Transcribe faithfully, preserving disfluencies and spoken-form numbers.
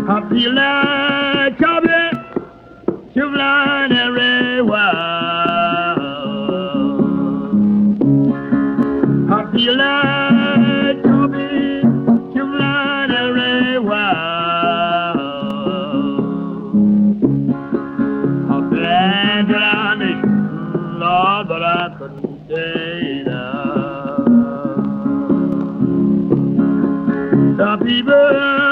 I feel like Chubby, you're flying everywhere. I feel like Chubby, you're flying everywhere. I've been around this, Lord, but I couldn't stay there. Some people